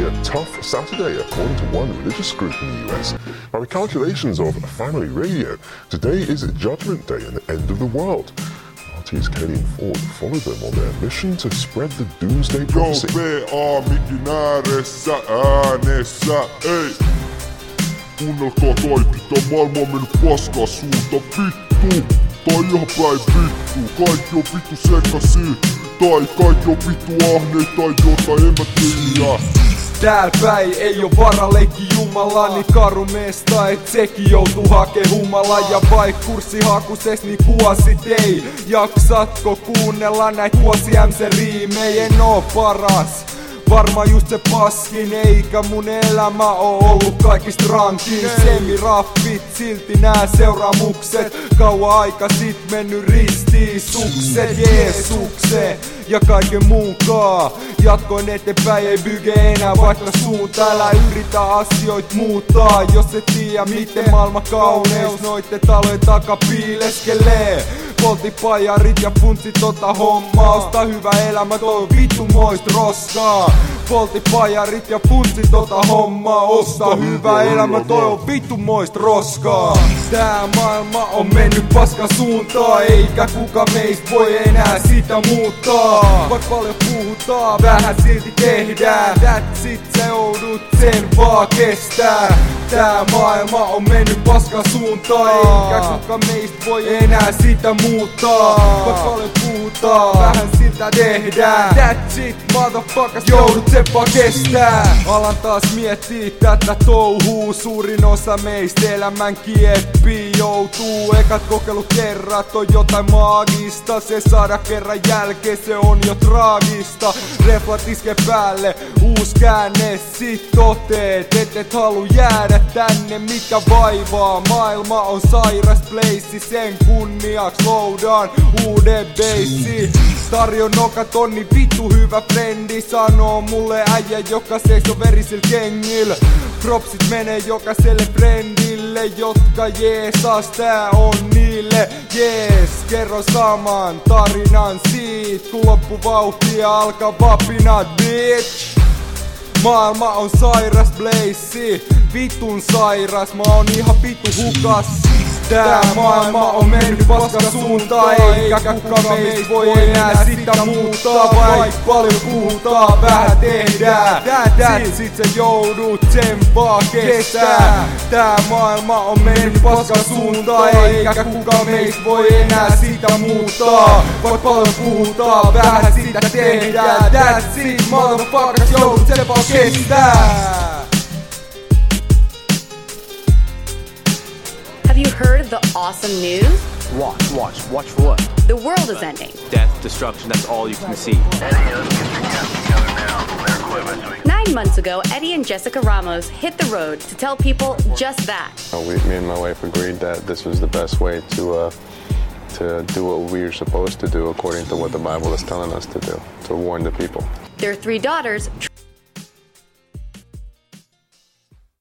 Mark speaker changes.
Speaker 1: a tough Saturday, according to one religious group in the US. By the calculations of Family Radio, today is Judgment Day and the end of the world. RT's Kelly and Ford follow them on their mission to spread the doomsday prophecy.
Speaker 2: mikin ääressä äänessä, ei. Kuunnelkaa kaikki, tää maailma on mennyt paskaa suunta, vittu. Tai ihan päin vittu, kaikki on vittu sekaisin. Tai kaikki on vittu ahneita tai jotain, en mä tiedä.
Speaker 3: Tääl päin ei oo vara leikki jumala, niin karu mesta, et sekin joutuu hakee humala. Ja vaik kurssihakuses niin kuosit ei. Jaksatko kuunnella näit vuosi MC-riimei, en oo paras. Varmaan just se paskin, eikä mun elämä oo ollut kaikista rankin. Semiraffit, silti nää seuraamukset. Kauan aika sit mennyt ristiin sukset Jeesukse ja kaiken muunkaan. Jatkoin eteenpäin, ei byge enää vaikka suunta. Älä yritä asioit muuttaa, jos et tiedä miten maailma kauneus noitten talojen taka piileskelee. Poltipajarit ja funtsit tota hommaa. Osta hyvä elämä, toi vittu moist roskaa. Poltipajarit ja funtsit tota hommaa. Osta hyvä elämä, toi on vittu moist roskaa. Tää maailma on mennyt paskan suuntaan, eikä kuka meistä voi enää sitä muuttaa. Vaik paljon puhutaan, vähän silti tehdään. That's it, sä joudut sen vaan kestää. Tää maailma on mennyt paskan suuntaan, eikä kuka meistä voi enää sitä muuttaa. Vaik paljon puhutaan, vähän siltä tehdään. That's it, motherfuckers, joudut sen vaan kestää. Alan taas miettii tätä touhuu. Suurin osa meistä elämän kieppiin joutuu. Ekat kokeilukerrat on jotain maagista. Se saada kerran jälkeen, se on jo traagista. Reflat iske päälle, uus käänne, sit toteet, et halu jäädä tänne, mikä vaivaa. Maailma on sairas place, sen kunniaks loadaan uuden beissi. Tarjon nokatonni, vittu hyvä frendi, sanoo mulle äijä, joka seisoo verisil kengillä. Propsit menee jokaiselle frendille, jotka jeesas, tää on niille. Jees, kerro saman tarinan siitä, kun loppuvauhtia alkaa vapinat, bitch. Maailma on sairas blaze, vitun sairas, mä oon ihan vittu hukas. Tää maailma on mennyt paskan suuntaan, eikä kuka meistä voi enää sitä muuttaa. Vaik paljon puhutaan, vähän tehdään. That's it, sä joudut sen vaan kestää. Tää maailma on mennyt paskan suuntaan, eikä kuka meistä voi enää sitä muuttaa. Vaik paljon puhutaan, vähän sitä tehdään. That's it, motherfuckers, joudut sen vaan kestää.
Speaker 4: Have you heard of the awesome news?
Speaker 5: Watch for what?
Speaker 4: The world is ending.
Speaker 5: Death, destruction, that's all you can see.
Speaker 4: 9 months ago, Eddie and Jessica Ramos hit the road to tell people just that.
Speaker 6: Me and my wife agreed that this was the best way to do what we're supposed to do according to what the Bible is telling us to do, to warn the people.
Speaker 4: Their 3 daughters